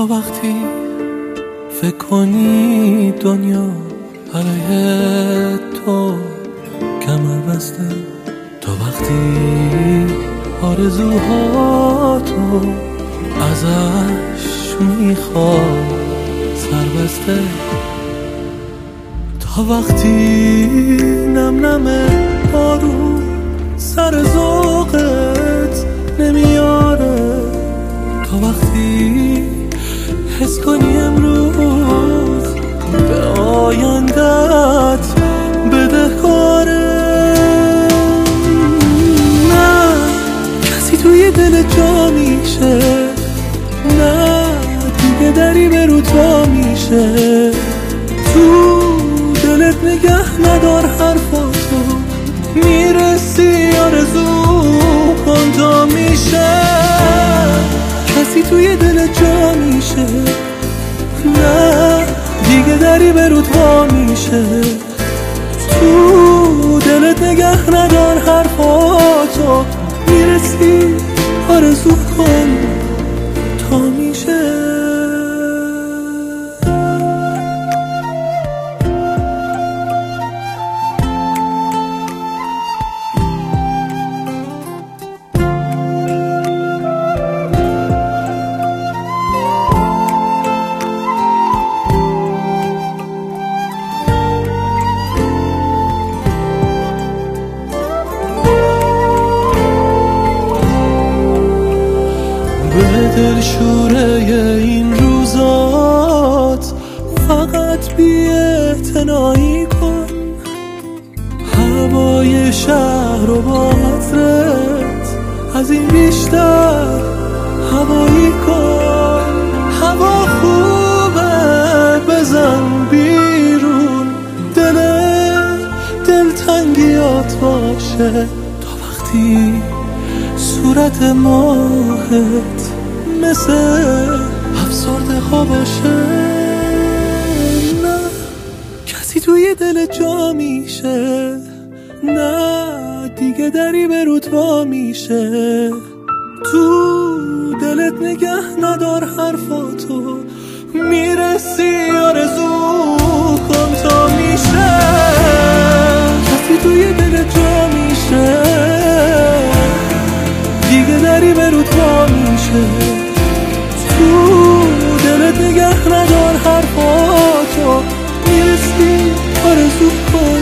تا وقتی فکر کنی دنیا علیه تو کمر بسته، تا وقتی آرزوهاتو ازش میخواد سر بسته، تا وقتی نم نم بارون سر ذوقت نمیاره، تا وقتی حس کنی امروز به آیندت بدهکاره. نه کسی توی دل جا میشه، نه دیگه دری به رو تا میشه، تو دلت نگه ندار حرفاتو، میرسی آرزو کن تا میشه. کسی توی دل جا میشه، نه دیگه دری به رو تا میشه، تو دلت نگه ندار حرفاتو، میرسی آرزو کن تا میشه. به دلشوره این روزات فقط بی‌اعتنایی کن، هوای شهر رو با عطرت از این بیشتر هوایی کن. هوا خوبه بزن بیرون، دلتنگیات باشه، تا وقتی صورت ماهت مثل افسرده ها باشه. نه کسی توی دل جا میشه، نه دیگه دری به رو تا میشه، تو دلت نگه ندار حرفاتو، میرسی آرزو کن تا میشه. کسی توی دل جا میشه، دیگه دری به رو تا میشه، تو دلت نگه ندار حرفاتو، میرسی آرزو کن